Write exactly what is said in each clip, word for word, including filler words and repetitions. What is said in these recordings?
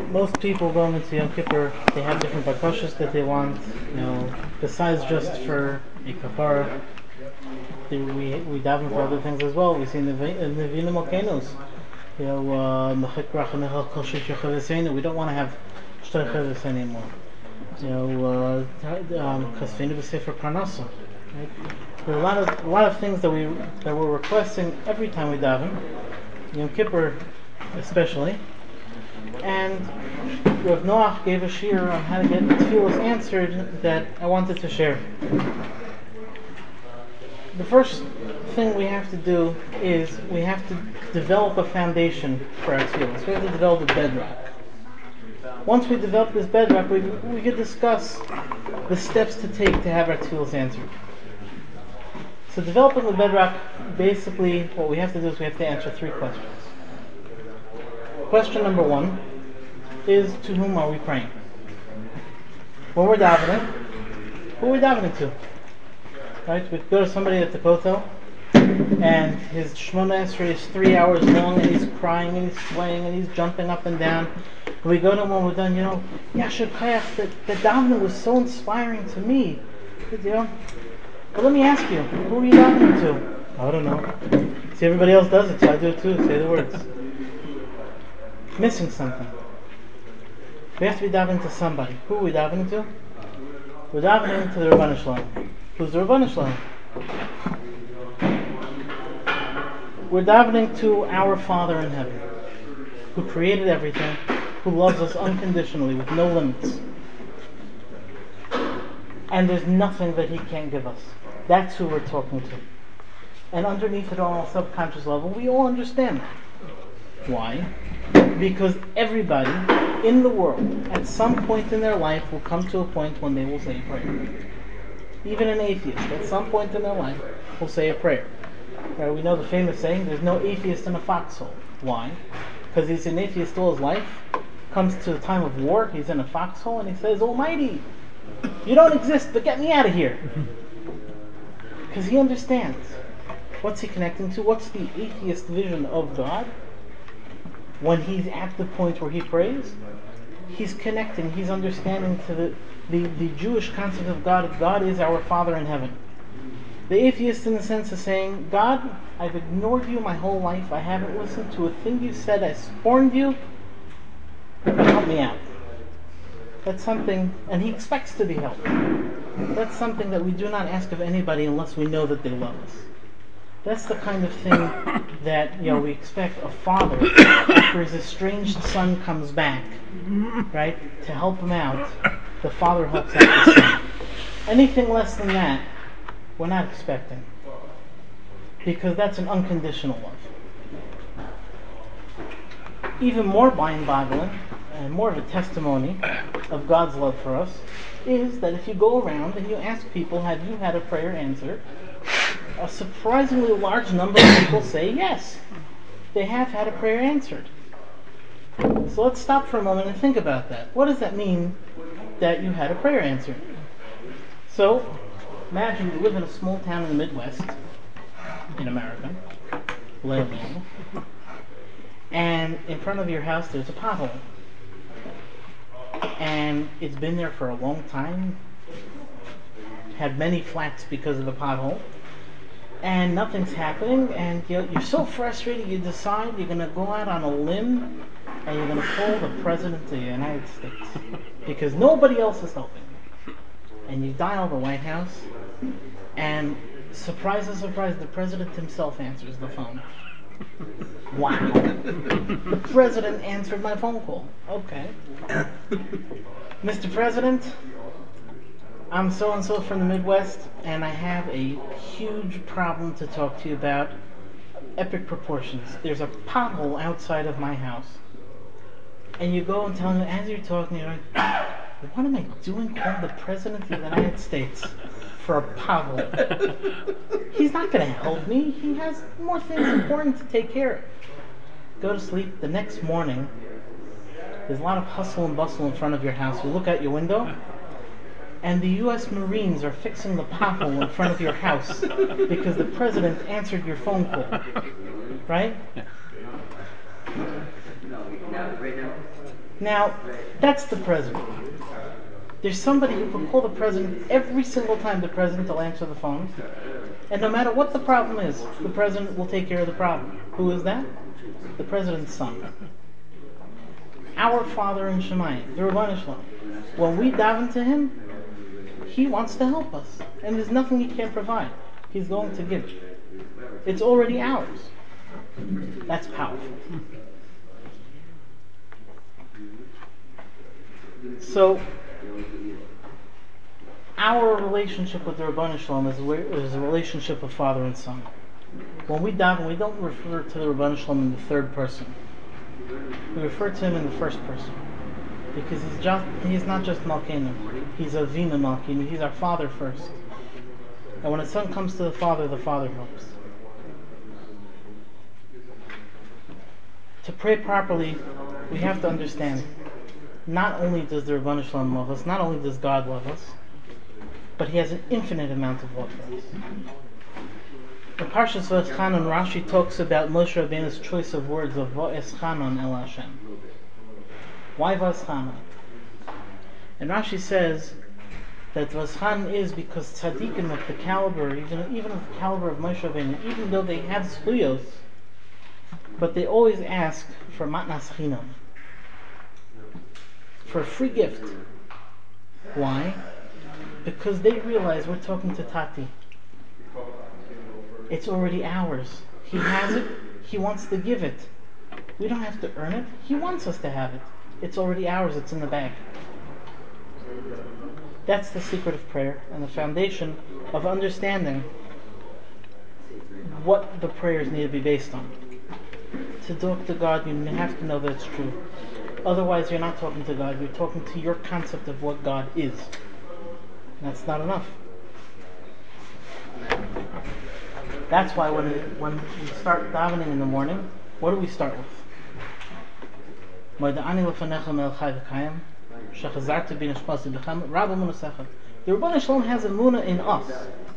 most people going into Yom Kippur, they have different bakashas that they want. You know, besides just for a kapara, they, we we daven for other things as well. We see in the Nevi'im Malkenos, you know, uh, we don't want to have Shtei Chavis anymore. You know, Kasfenu B'Sefer Parnasa. There are a lot of a lot of things that we that we're requesting every time we daven, Yom Kippur especially. And Rav Noach gave a shiur on how to get tefillos answered that I wanted to share. The first thing we have to do is we have to develop a foundation for our tefillos. We have to develop a bedrock. Once we develop this bedrock, we we can discuss the steps to take to have our tefillos answered. So developing the bedrock, basically what we have to do is we have to answer three questions. Question number one is, to whom are we praying? When we're davening, who are we davening to? Right? We go to somebody at the kotel, and his Shemona Esrei is three hours long, and he's crying, and he's swaying, and he's jumping up and down. And we go to him when we're done, you know, Yasher Kayach, the, the davening was so inspiring to me. You know? But let me ask you, who are you davening to? I don't know. See, everybody else does it, so I do it too. Say the words. Missing something. We have to be davening to somebody. Who are we davening to? We're davening to the Ribbono Shel Olam. Who's the Ribbono Shel Olam? We're davening to our Father in heaven, who created everything, who loves us unconditionally with no limits. And there's nothing that He can't give us. That's who we're talking to. And underneath it all, on a subconscious level, we all understand that. Why? Because everybody in the world, at some point in their life, will come to a point when they will say a prayer. Even an atheist, at some point in their life, will say a prayer. Right? We know the famous saying, there's no atheist in a foxhole. Why? Because he's an atheist all his life. Comes to the time of war, he's in a foxhole, and he says, Almighty, you don't exist, but get me out of here. Because he understands. What's he connecting to? What's the atheist vision of God? When he's at the point where he prays, he's connecting, he's understanding to the, the, the Jewish concept of God. God is our Father in heaven. The atheist, in the sense of saying, God, I've ignored you my whole life. I haven't listened to a thing you said. I scorned you. Help me out. That's something, and he expects to be helped. That's something that we do not ask of anybody unless we know that they love us. That's the kind of thing that, you know, we expect a father, after his estranged son comes back, right, to help him out. The father helps out the son. Anything less than that, we're not expecting, because that's an unconditional love. Even more mind-boggling, and more of a testimony of God's love for us, is that if you go around and you ask people, have you had a prayer answered? A surprisingly large number of people say yes, they have had a prayer answered. So let's stop for a moment and think about that. What does that mean, that you had a prayer answered? So, imagine you live in a small town in the Midwest, in America, Lebanon, and in front of your house there's a pothole. And it's been there for a long time, had many flats because of the pothole, and nothing's happening, and you're, you're so frustrated you decide you're going to go out on a limb and you're going to call the President of the United States because nobody else is helping. And you dial the White House, and surprise, surprise, the President himself answers the phone. Wow. The President answered my phone call. Okay. Mister President, I'm so-and-so from the Midwest, and I have a huge problem to talk to you about. Epic proportions. There's a pothole outside of my house. And you go and tell him, as you're talking, you're like, what am I doing calling the President of the United States for a pothole? He's not going to help me. He has more things important to take care of. Go to sleep. The next morning, there's a lot of hustle and bustle in front of your house. You look out your window, and the U S Marines are fixing the pothole in front of your house because the President answered your phone call. Right? Now, that's the president. There's somebody who can call the president every single time the president will answer the phone. And no matter what the problem is, the president will take care of the problem. Who is that? The president's son. Our Father in Shemayim, the Ribbono Shel Olam. When we daven to him, he wants to help us. And there's nothing he can't provide. He's going to give it. It's already ours. That's powerful. So, our relationship with the Ribbono Shel Olam is a, is a relationship of father and son. When we daven, we don't refer to the Ribbono Shel Olam in the third person. We refer to him in the first person. Because he's just he's not just Malkeinu. He's Avinu Malkeinu. He's our father first. And when a son comes to the father, the father helps. To pray properly, we have to understand, not only does the Ribbono Shel Olam love us, not only does God love us, but he has an infinite amount of love for us. In Parshas Va'eschanan, Rashi talks about Moshe Rabbeinu's choice of words of Va'eschanan El Hashem. Why Va'eschanan? And Rashi says that Va'eschanan is because tzaddikim of the caliber, even, even of the caliber of Moshe Rabbeinu, even though they have zchuyos, but they always ask for matnas chinam, for a free gift. Why? Because they realize we're talking to Tati. It's already ours. He has it. He wants to give it. We don't have to earn it. He wants us to have it. It's already ours. It's in the bag. That's the secret of prayer and the foundation of understanding what the prayers need to be based on. To talk to God, you have to know that it's true. Otherwise, you're not talking to God. You're talking to your concept of what God is. And that's not enough. That's why when, it, when we start davening in the morning, what do we start with? The Ribbono Shel Olam has a emunah in us.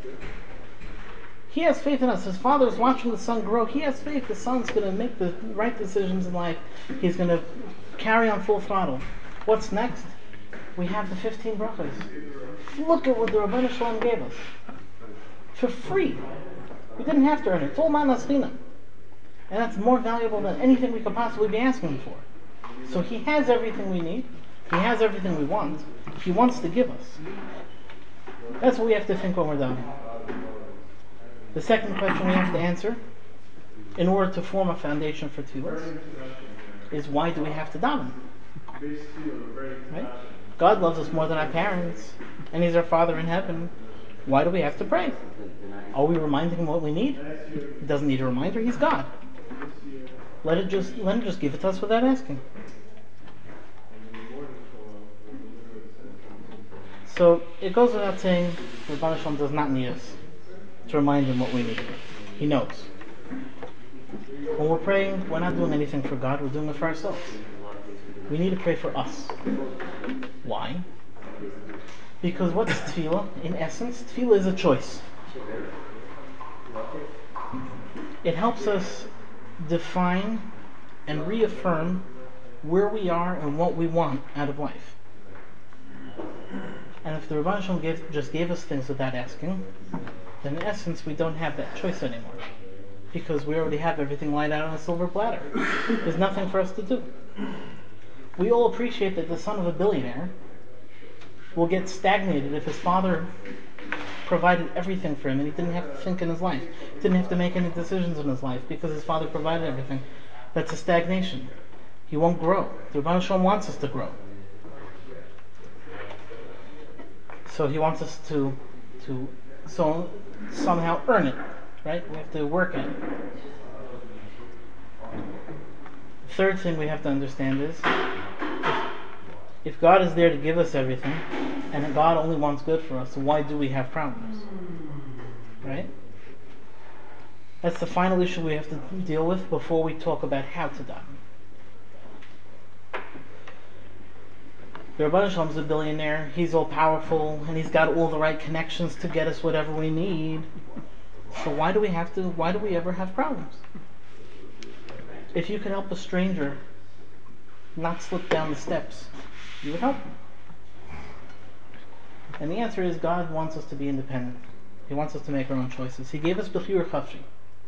He has faith in us. His father is watching the son grow. He has faith the son's going to make the right decisions in life. He's going to carry on full throttle. What's next? We have the fifteen brachas. Look at what the Ribbono Shel Olam gave us. For free. We didn't have to earn it. It's all matnas chinam. And that's more valuable than anything we could possibly be asking for. So he has everything we need. He has everything we want. He wants to give us. That's what we have to think when we're done. The second question we have to answer, in order to form a foundation for tefillah, is why do we have to daven? Right? God loves us more than our parents, and he's our Father in heaven. Why do we have to pray? Are we reminding him what we need? He doesn't need a reminder. He's God. Let it just let him just give it to us without asking. So it goes without saying, the Ribbono Shel Olam does not need us to remind him what we need. He knows. When we're praying, we're not doing anything for God. We're doing it for ourselves. We need to pray for us. Why? Because what's tefillah? In essence, tefillah is a choice. It helps us define and reaffirm where we are and what we want out of life. And if the Ribbono Shel Olam gave, just gave us things without asking, then in essence we don't have that choice anymore. Because we already have everything laid out on a silver platter. There's nothing for us to do. We all appreciate that the son of a billionaire will get stagnated if his father provided everything for him and he didn't have to think in his life. He didn't have to make any decisions in his life because his father provided everything. That's a stagnation. He won't grow. The Ribbono Shel Olam wants us to grow. So he wants us to to so somehow earn it. Right? We have to work at it. The third thing we have to understand is if, if God is there to give us everything and God only wants good for us, so why do we have problems? Right? That's the final issue we have to deal with before we talk about how to daven. The Ribbono Shel Olam is a billionaire, he's all powerful, and he's got all the right connections to get us whatever we need. So why do we have to, why do we ever have problems? If you can help a stranger not slip down the steps, you would help him. And the answer is God wants us to be independent. He wants us to make our own choices. He gave us Bechir Chafshi.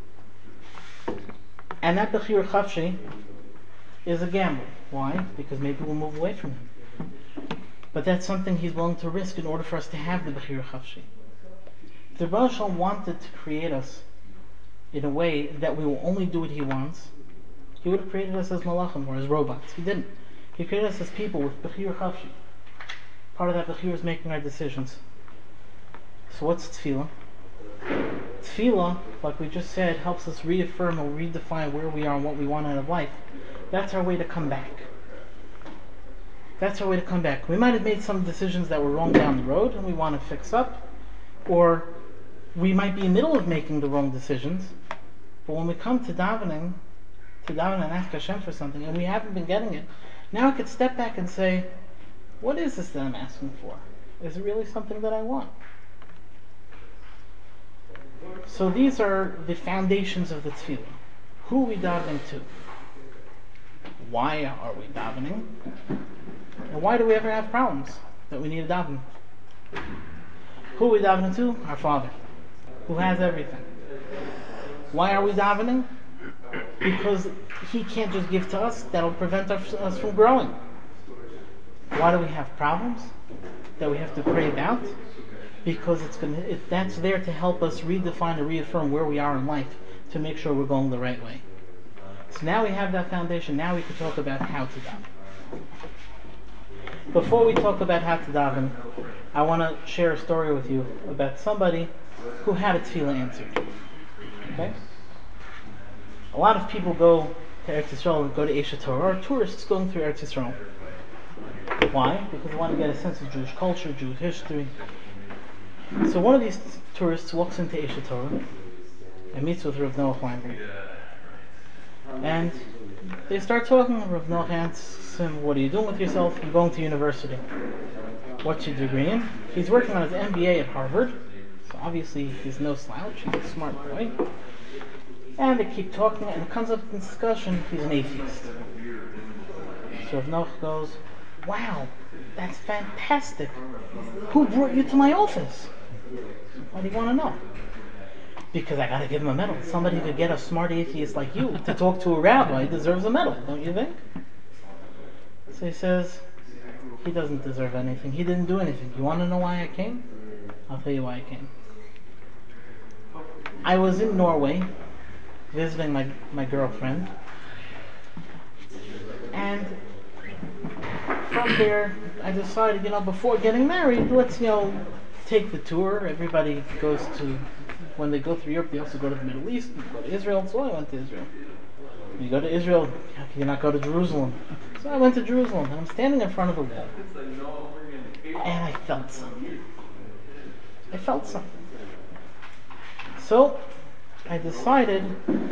And that Bechir Chafshi is a gamble. Why? Because maybe we'll move away from him. But that's something he's willing to risk in order for us to have the Bechir Chafshi. If the Rebbe Shalom wanted to create us in a way that we will only do what he wants, he would have created us as malachim or as robots. He didn't. He created us as people with Bechir Chafshi. Part of that Bechir is making our decisions. So what's tefillah? Tefillah, like we just said, helps us reaffirm or redefine where we are and what we want out of life. That's our way to come back. That's our way to come back. We might have made some decisions that were wrong down the road and we want to fix up. Or we might be in the middle of making the wrong decisions. But when we come to davening, to daven and ask Hashem for something, and we haven't been getting it, now I could step back and say, what is this that I'm asking for? Is it really something that I want? So these are the foundations of the tefillah. Who are we davening to? Why are we davening? And why do we ever have problems that we need to daven? Who are we davening to? Our Father, who has everything. Why are we davening? Because He can't just give to us. That'll prevent us, us from growing. Why do we have problems that we have to pray about? Because it's gonna, it, that's there to help us redefine and reaffirm where we are in life, to make sure we're going the right way. So now we have that foundation. Now we can talk about how to daven. Before we talk about how to daven, I want to share a story with you about somebody who had a tefillah answered. Okay? A lot of people go to Eretz Yisrael, go to Eish Torah, or tourists going through Eretz Yisrael. Why? Because they want to get a sense of Jewish culture, Jewish history. So one of these tourists walks into Eish Torah and meets with Rav Noach Weinberg. And they start talking. Rav Noach asks him, what are you doing with yourself? I'm going to university. What's your degree in? He's working on his M B A at Harvard. So obviously he's no slouch. He's a smart boy. And they keep talking, and it comes up in discussion, he's an atheist. So Rav Noach goes, wow, that's fantastic. Who brought you to my office? Why do you want to know? Because I got to give him a medal. Somebody who could get a smart atheist like you to talk to a rabbi deserves a medal, don't you think? So he says, he doesn't deserve anything. He didn't do anything. You want to know why I came? I'll tell you why I came. I was in Norway visiting my, my girlfriend. And from there, I decided, you know, before getting married, let's, you know, take the tour. Everybody goes to, when they go through Europe, they also go to the Middle East, they go to Israel. So I went to Israel. When you go to Israel, how can you not go to Jerusalem? So I went to Jerusalem, and I'm standing in front of a wall. And I felt something. I felt something. So I decided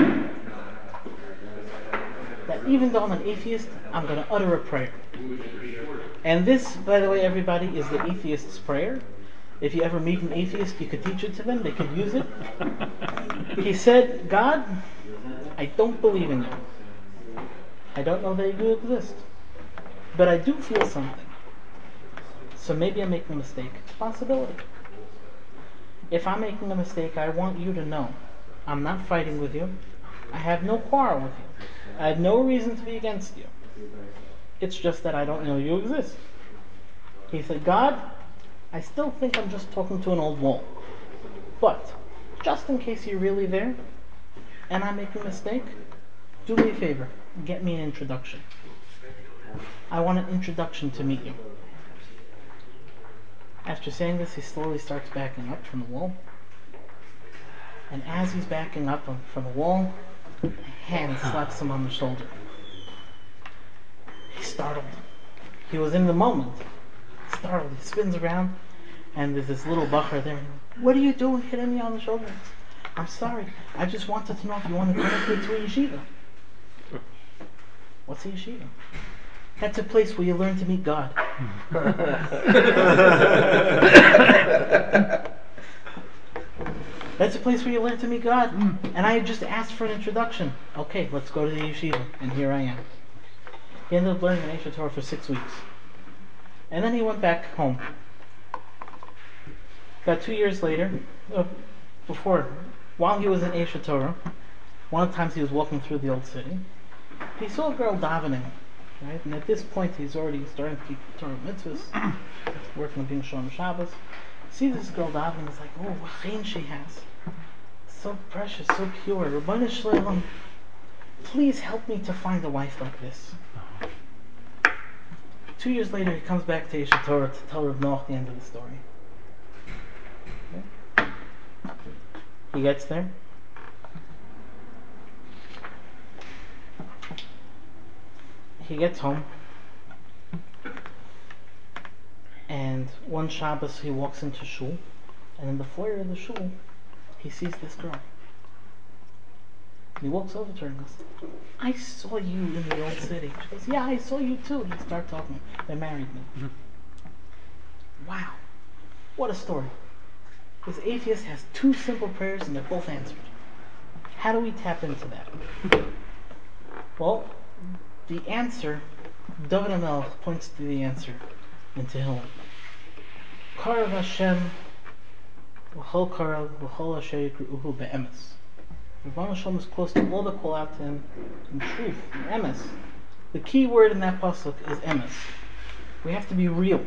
that even though I'm an atheist, I'm going to utter a prayer. And this, by the way, everybody, is the atheist's prayer. If you ever meet an atheist, you could teach it to them. They could use it. He said, God, I don't believe in you. I don't know that you exist. But I do feel something. So maybe I'm making a mistake. It's a possibility. If I'm making a mistake, I want you to know I'm not fighting with you. I have no quarrel with you. I have no reason to be against you. It's just that I don't know you exist. He said, God, I still think I'm just talking to an old wall. But, just in case you're really there, and I make a mistake, do me a favor, get me an introduction. I want an introduction to meet you. After saying this, he slowly starts backing up from the wall. And as he's backing up from the wall, a hand slaps him on the shoulder. He's startled. He was in the moment. Startled. He spins around, and there's this little bacher there. What are you doing hitting me on the shoulder? I'm sorry. I just wanted to know if you want to connect me to a yeshiva. What's a yeshiva? That's a place where you learn to meet God. That's a place where you learn to meet God. And I just asked for an introduction. Okay, let's go to the yeshiva. And here I am. He ended up learning an Aish Torah for six weeks. And then he went back home. About two years later, uh, before, while he was in Aish Torah, one of the times he was walking through the old city, he saw a girl davening, right? And at this point, he's already starting to keep Torah mitzvahs, working on being Shalom Shabbos. See this girl davening, he's like, oh, what chain she has. So precious, so pure. Rabbanu Shalom, please help me to find a wife like this. Two years later, he comes back to Aish Torah to tell Rav Noach the end of the story. Okay. He gets there. He gets home. And one Shabbos, he walks into shul. And in the foyer of the shul, he sees this girl. And he walks over to her and goes, I saw you in the old city. She goes, yeah, I saw you too. And they start talking. They married me. Mm-hmm. Wow. What a story. This atheist has two simple prayers and they're both answered. How do we tap into that? Well, the answer, David HaMelech points to the answer in Tehillim. Karav Hashem V'chol karav v'chol asher yikru'uhu be'emes. Rabbanu Shalom is close to all that call out to him in truth, in emes. The key word in that pasuk is emes. We have to be real.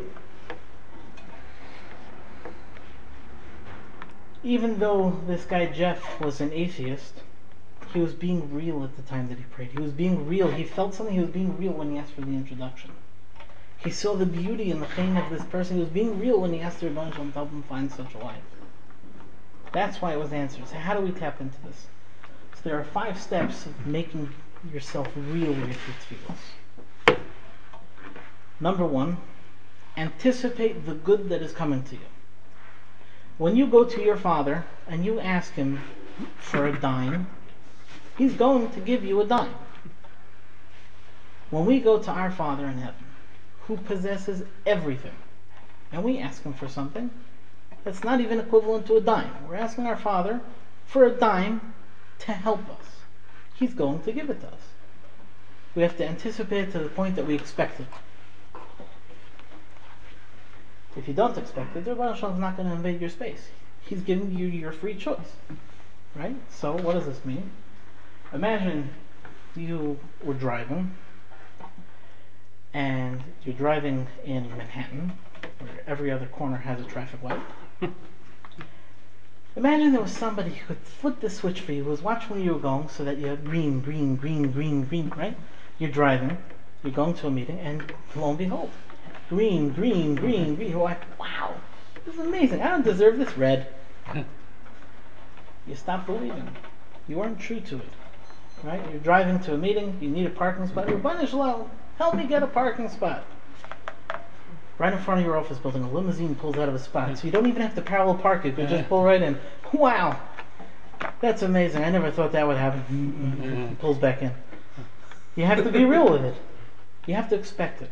Even though this guy Jeff was an atheist, he was being real at the time that he prayed. He was being real. He felt something. He was being real when he asked for the introduction. He saw the beauty in the chain of this person. He was being real when he asked the Rabbanu Shalom to help him find such a wife. That's why it was answered. So how do we tap into this? So there are five steps of making yourself real with your tefillos. Number one, anticipate the good that is coming to you. When you go to your father and you ask him for a dime, he's going to give you a dime. When we go to our Father in heaven, who possesses everything, and we ask him for something that's not even equivalent to a dime. We're asking our Father for a dime to help us. He's going to give it to us. We have to anticipate it to the point that we expect it. If you don't expect it, the Rabbanu Shalom is not going to invade your space. He's giving you your free choice. Right? So what does this mean? Imagine you were driving, and you're driving in Manhattan, where every other corner has a traffic light. Imagine there was somebody who could flip the switch for you, who was watching where you were going, so that you have green, green, green, green, green, right? You're driving, you're going to a meeting, and lo and behold, green, green, green, green. You're like, wow, this is amazing. I don't deserve this. Red. You stop believing. You weren't true to it. Right? You're driving to a meeting, you need a parking spot. Rabbanu Shalom, help me get a parking spot. Right in front of your office building, a limousine pulls out of a spot. So you don't even have to parallel park it. You can just pull right in. Wow. That's amazing. I never thought that would happen. It pulls back in. You have to be real with it. You have to expect it.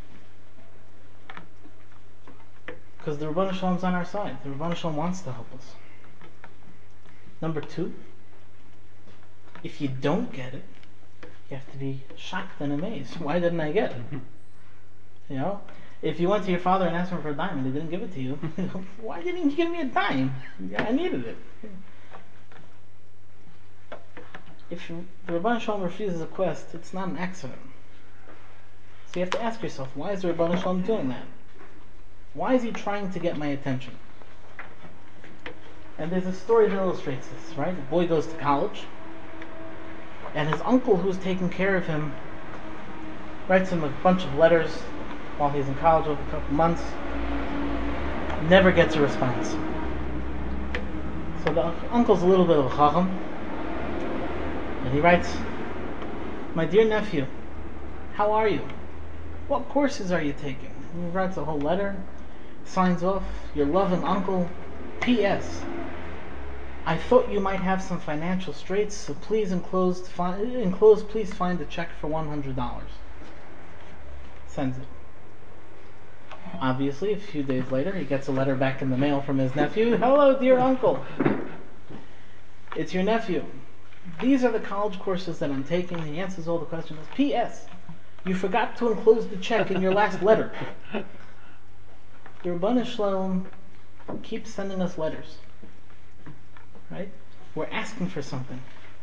Because the Rabbanu Shalom's on our side. The Rabbanu Shalom wants to help us. Number two, if you don't get it, you have to be shocked and amazed. Why didn't I get it? You know? If you went to your father and asked him for a dime and he didn't give it to you, why didn't you give me a dime? I needed it. If the Rabbanu Shalom refuses a quest, it's not an accident. So you have to ask yourself, why is the Rabbanu Shalom doing that? Why is he trying to get my attention? And there's a story that illustrates this, right? The boy goes to college, and his uncle, who's taking care of him, writes him a bunch of letters while he's in college over a couple months. Never gets a response. So the uncle's a little bit of a chacham, and he writes, "My dear nephew, how are you? What courses are you taking?" And he writes a whole letter, signs off, "Your loving uncle, P S I thought you might have some financial straits, so please enclose, fi- enclose please find a check for one hundred dollars. Sends it. Obviously, a few days later, he gets a letter back in the mail from his nephew. "Hello, dear uncle. It's your nephew. These are the college courses that I'm taking." He answers all the questions. P S You forgot to enclose the check in your last letter. The Rebbeinu Shalom keeps sending us letters. Right? We're asking for something.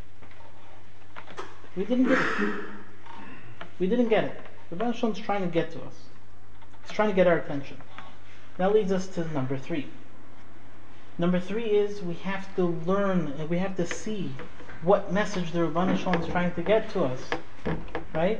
We didn't get it. We didn't get it. The Rebbeinu Shalom's trying to get to us. He's trying to get our attention. That leads us to number three. Number three is we have to learn and we have to see what message the Rebbeinu Shalom is trying to get to us. Right?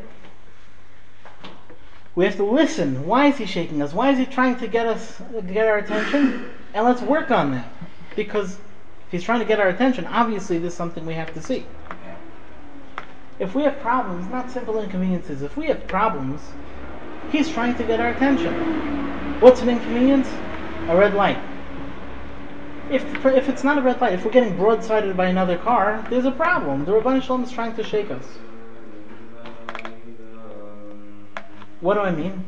We have to listen. Why is he shaking us? Why is he trying to get us, get our attention? And let's work on that. Because if he's trying to get our attention, obviously this is something we have to see. If we have problems, not simple inconveniences, if we have problems, he's trying to get our attention. What's an inconvenience? A red light. If if it's not a red light, if we're getting broadsided by another car, there's a problem. The Rebbeinu Shalom is trying to shake us. What do I mean?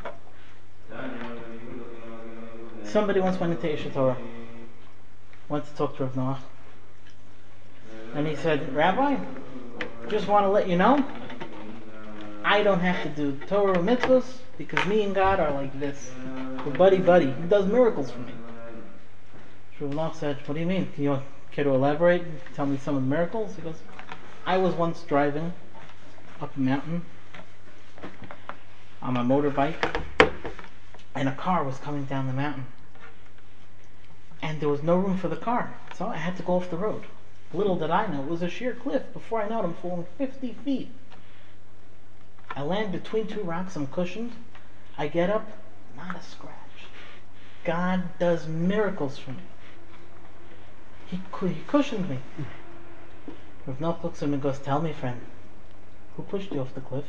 Somebody once went into Isha Torah, went to talk to Rav Noach, and he said, Rabbi, just want to let you know, I don't have to do Torah or mitzvahs because me and God are like this. We're buddy buddy. He does miracles for me. Rav Noach said, what do you mean? Can you care to elaborate? Tell me some of the miracles? He goes, I was once driving up a mountain on my motorbike, and a car was coming down the mountain, and there was no room for the car, so I had to go off the road. Little did I know, it was a sheer cliff. Before I know it, I'm falling fifty feet. I land between two rocks, I'm cushioned. I get up, not a scratch. God does miracles for me. He, he cushioned me. Rav Noach looks at him and goes, tell me, friend, who pushed you off the cliff?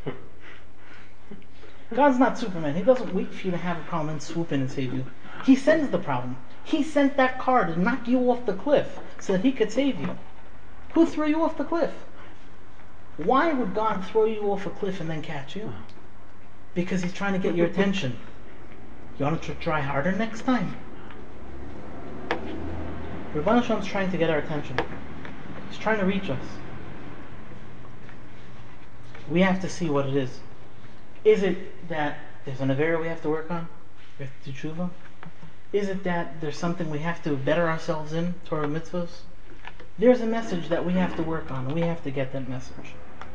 God's not Superman. He doesn't wait for you to have a problem and swoop in and save you. He sends the problem. He sent that car to knock you off the cliff so that he could save you. Who threw you off the cliff? Why would God throw you off a cliff and then catch you? Because he's trying to get your attention. You want to try harder next time? Rebbeinu Shalom's trying to get our attention. He's trying to reach us. We have to see what it is. Is it that there's an avera we have to work on? We have to do tshuva? Is it that there's something we have to better ourselves in, Torah mitzvahs? There's a message that we have to work on, and we have to get that message.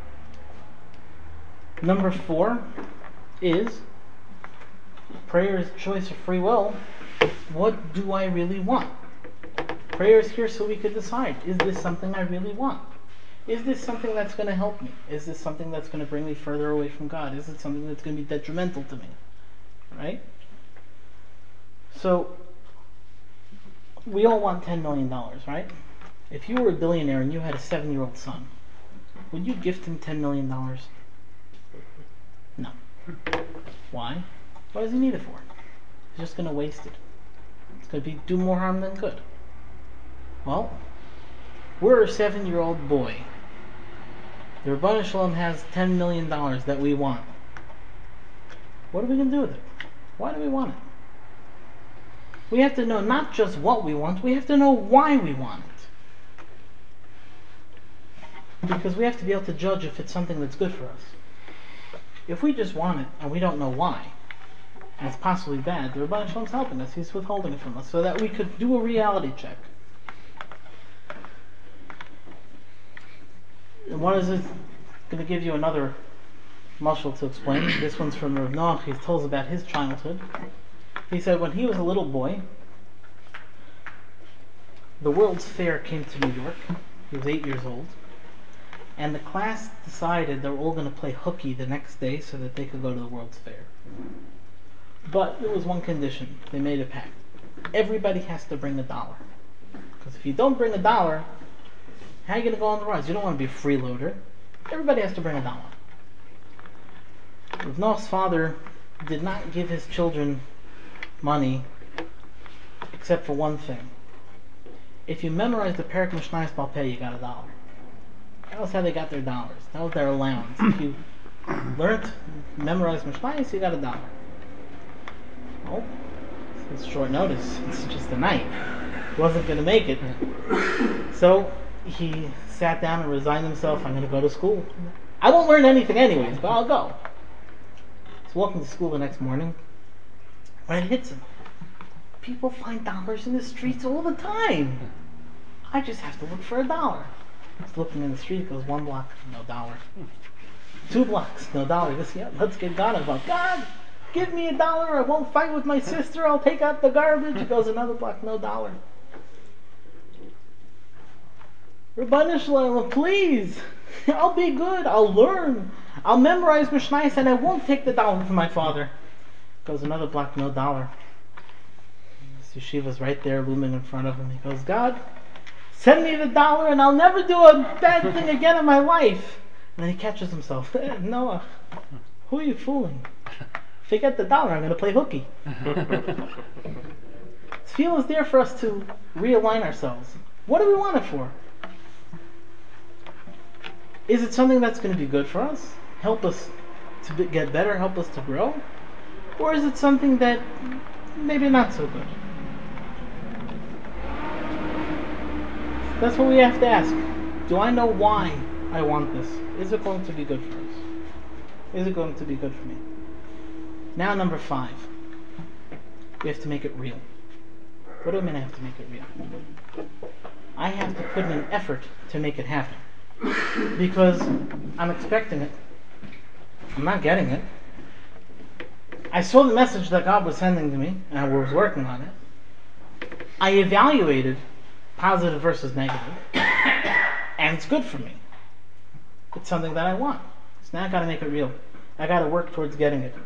Number four is prayer is choice of free will. What do I really want? Prayer is here so we could decide, is this something I really want? Is this something that's going to help me? Is this something that's going to bring me further away from God? Is it something that's going to be detrimental to me? Right? So, we all want ten million dollars, right? If you were a billionaire and you had a seven-year-old son, would you gift him ten million dollars? No. Why? What does he need it for? He's just going to waste it. It's going to be do more harm than good. Well, we're a seven-year-old boy. The Rebbeinu Shalom has ten million dollars that we want. What are we going to do with it? Why do we want it? We have to know not just what we want, we have to know why we want it. Because we have to be able to judge if it's something that's good for us. If we just want it and we don't know why, and it's possibly bad, the Rebbeinu Shalom's helping us. He's withholding it from us so that we could do a reality check. And what is it? I'm going to give you another mashal to explain. This one's from Rav Noach. He tells about his childhood. He said when he was a little boy, the World's Fair came to New York. He was eight years old. And the class decided they were all going to play hooky the next day so that they could go to the World's Fair. But there was one condition. They made a pact. Everybody has to bring a dollar. Because if you don't bring a dollar, how are you going to go on the rides? You don't want to be a freeloader. Everybody has to bring a dollar. Rav Noach's father did not give his children money except for one thing. If you memorize the Perek Mishnayos Baal Peh, you got a dollar. That was how they got their dollars. That was their allowance. If you learned, memorized Mishnayos, you got a dollar. Oh, it's short notice. It's just a night. He wasn't going to make it. So he sat down and resigned himself. I'm going to go to school. I won't learn anything anyways, but I'll go. He's walking to school the next morning, when it hits him. People find dollars in the streets all the time. I just have to look for a dollar. He's looking in the street, goes one block, no dollar. Two blocks, no dollar. This, yeah, let's get God involved. God, give me a dollar, I won't fight with my sister, I'll take out the garbage. He goes another block, no dollar. Rabbanu Shalom, please, I'll be good, I'll learn, I'll memorize Mishnayos, and I won't take the dollar from my father. Goes another block, no dollar. His yeshiva's right there, looming in front of him. He goes, God, send me the dollar and I'll never do a bad thing again in my life. And then he catches himself. Noah, who are you fooling? Forget the dollar, I'm going to play hooky. Tefillah is there for us to realign ourselves. What do we want it for? Is it something that's going to be good for us? Help us to be, get better, help us to grow? Or is it something that maybe not so good? That's what we have to ask. Do I know why I want this? Is it going to be good for us? Is it going to be good for me? Now number five. We have to make it real. What do I mean I have to make it real? I have to put in an effort to make it happen. Because I'm expecting it. I'm not getting it. I saw the message that God was sending to me, and I was working on it. I evaluated positive versus negative, and it's good for me. It's something that I want. So now I got to make it real. I got to work towards getting it.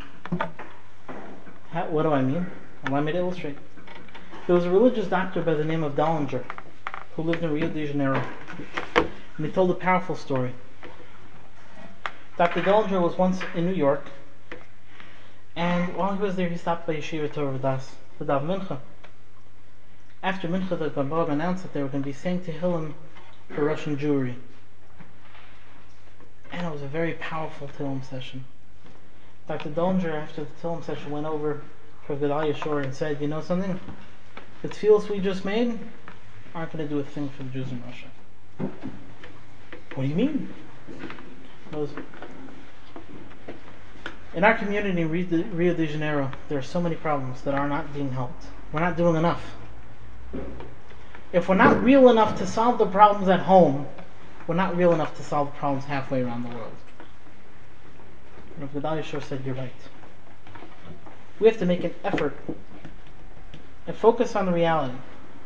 How, what do I mean? Allow me to illustrate. There was a religious doctor by the name of Dollinger who lived in Rio de Janeiro, and he told a powerful story. Doctor Dollinger was once in New York, and while he was there, he stopped by Yeshiva Torah Vodaas to daven Mincha. After Mincha, the Gabbar announced that they were going to be saying Tehillim for Russian Jewry. And it was a very powerful Tehillim session. Doctor Dollinger, after the Tehillim session, went over to Gedalia Shore and said, you know something? The tefillos we just made aren't going to do a thing for the Jews in Russia. What do you mean? He goes, in our community in Rio de Janeiro, there are so many problems that are not being helped. We're not doing enough. If we're not real enough to solve the problems at home, we're not real enough to solve the problems halfway around the world. And Gedalia Shore said, you're right. We have to make an effort and focus on the reality.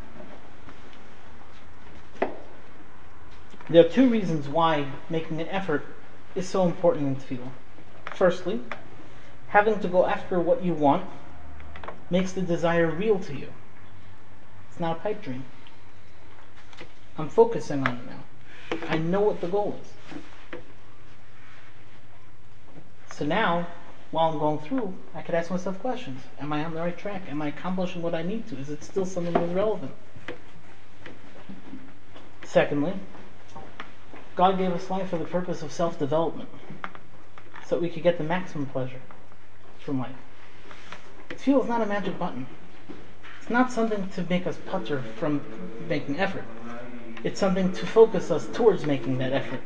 There are two reasons why making an effort is so important in tefillah. Firstly, having to go after what you want makes the desire real to you. It's not a pipe dream. I'm focusing on it now. I know what the goal is. So now, while I'm going through, I could ask myself questions. Am I on the right track? Am I accomplishing what I need to? Is it still something that's relevant? Secondly, God gave us life for the purpose of self-development, so that we could get the maximum pleasure from life. Tefillah is not a magic button. It's not something to make us putter from making effort. It's something to focus us towards making that effort.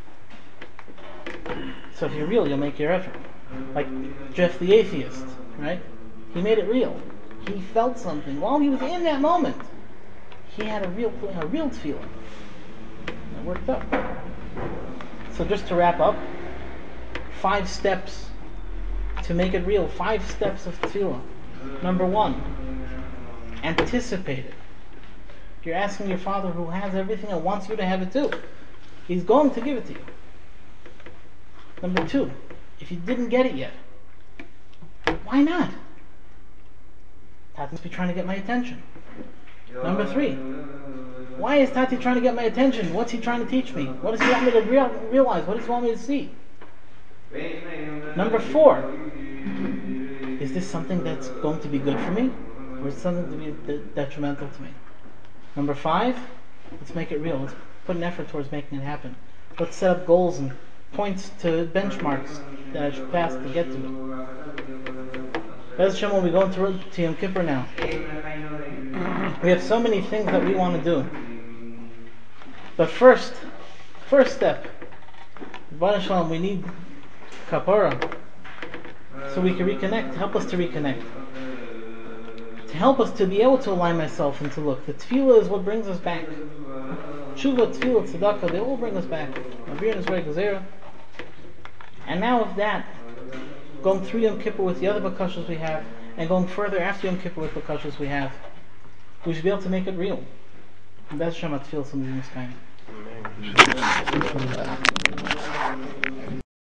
So if you're real, you'll make your effort. Like Jeff the atheist, right? He made it real. He felt something while he was in that moment. He had a real, a real feeling. It worked out. So just to wrap up, five steps to make it real. Five steps of tefillah. Number one, anticipate it. You're asking your Father who has everything and wants you to have it too. He's going to give it to you. Number two, if you didn't get it yet, why not? Tati must be trying to get my attention. Number three, why is Tati trying to get my attention? What's he trying to teach me? What does he want me to real, realize? What does he want me to see? Number four, is this something that's going to be good for me? Or is it something to be de- detrimental to me? Number five, let's make it real. Let's put an effort towards making it happen. Let's set up goals and points to benchmarks that I should pass to get to it. Bez Hashem, when we go into to Yom Kippur now, we have so many things that we want to do. But first, first step, Baruch Shalom, we need kapara so we can reconnect. Help us to reconnect. To help us to be able to align myself and to look. The tefillah is what brings us back. Tshuva, tefillah, tzedakah, they all bring us back. Abir is right, Gezerah. And now with that, going through Yom Kippur with the other bakashas we have, and going further after Yom Kippur with bakashas we have, we should be able to make it real. And that's Shem Atfil, some of this kind.